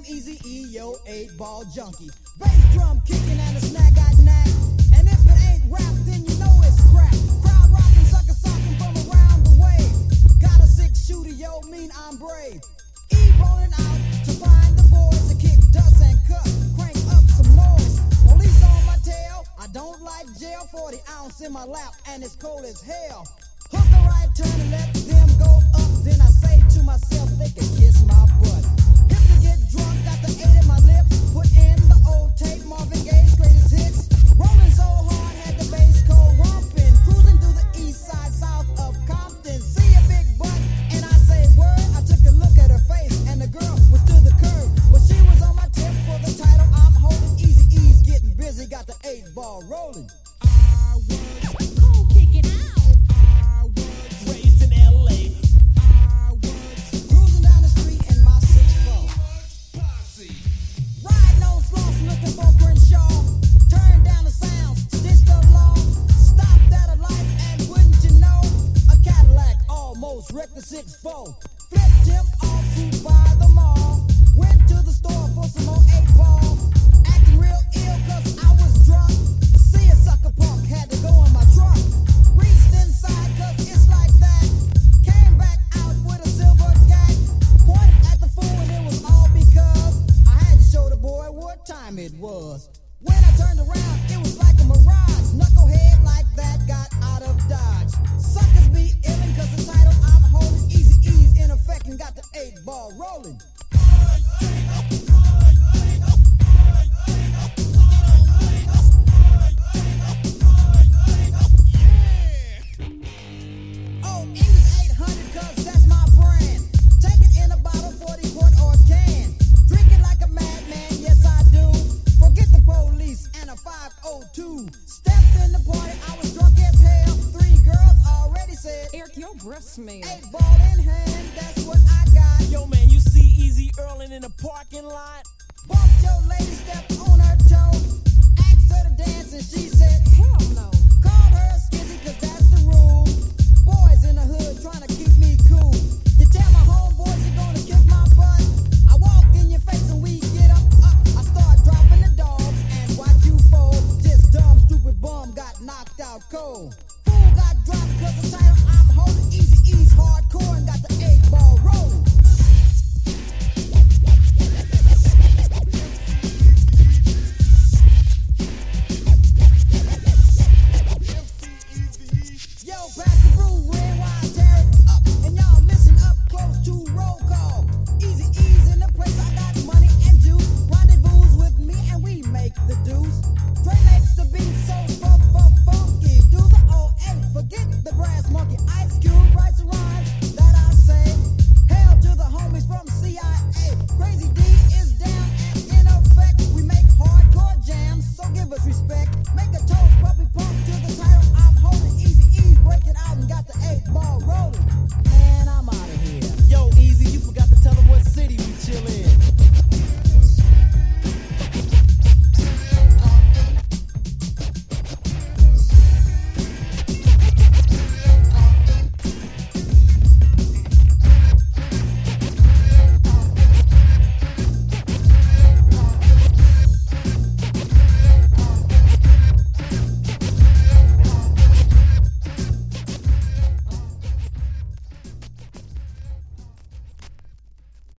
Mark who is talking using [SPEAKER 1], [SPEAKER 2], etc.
[SPEAKER 1] Easy E, yo, 8-ball junkie. Bass drum kicking and a snag got knack. And if it ain't rap, then you know it's crap. Crowd rocking, sucker socking from around the way. Got a 6-shooter, yo, mean I'm brave. E-balling out to find the boys to kick dust and cut. Crank up some noise. Police on my tail. I don't like jail. 40 ounce in my lap and it's cold as hell. Hook a right turn and let them go up. Then I say to myself, they can kiss my butt. Hip to get drunk, got the 8 in my lips. Put in the old tape, Marvin Gaye's greatest hits. Rolling so hard, had the bass cold romping. Cruising through the east side, south of Compton. See a big butt, and I say word. I took a look at her face, and the girl was to the curve. But she was on my tip for the title I'm holding. Easy E's getting busy, got the 8-ball rolling.
[SPEAKER 2] Cool, kick it out.
[SPEAKER 3] Raised in LA.
[SPEAKER 1] Cruising down the street in my 6-4. Riding on sloths looking for Crenshaw. Turn down the sounds, stitched along. Stopped at a light and wouldn't you know, a Cadillac almost wrecked the 6-4. Flipped him off to by the mall. Went to the store for some more 8-ball. Acting real ill cause I was drunk. See a sucker punk, had to go in my truck. Reached inside cause it's like that. Came back out with a silver gag. Pointed at the fool and it was all because I had to show the boy what time it was. When I turned around, it was like a mirage. Knucklehead like that got out of Dodge. Suckers be illin' cause the title I'm holding. Easy E's in effect and got the 8-ball rolling. Oh, English 800 cause that's my brand. Take it in a bottle, 40 quart or can. Drink it like a madman, yes I do. Forget the police and a 502. Stepped in the party, I was drunk as hell. 3 girls already said,
[SPEAKER 2] Eric, your breath smell.
[SPEAKER 1] 8-ball in hand, that's what I got.
[SPEAKER 3] Yo, man, you see Easy Earlin in the parking lot?
[SPEAKER 1] Bumped your lady, stepped on her toe. Asked her to dance and she said,
[SPEAKER 2] Hell no.
[SPEAKER 1] called her a skizzy cause that's the rule. Boys in the hood trying to keep me cool. You tell my homeboys you're gonna kick my butt. I walk in your face and we get up. I start dropping the dogs and watch you fold. This dumb stupid bum got knocked out cold. Fool got dropped cause the